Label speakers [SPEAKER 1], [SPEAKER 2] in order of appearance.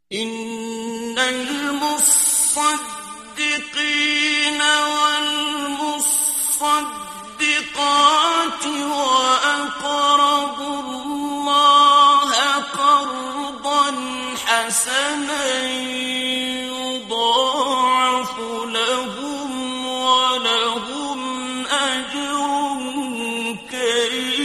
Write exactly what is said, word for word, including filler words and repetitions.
[SPEAKER 1] إن المصدقين والمصدقات وأقرضوا الله قرضا حسنا يضاعف لهم ولهم أجر كريم.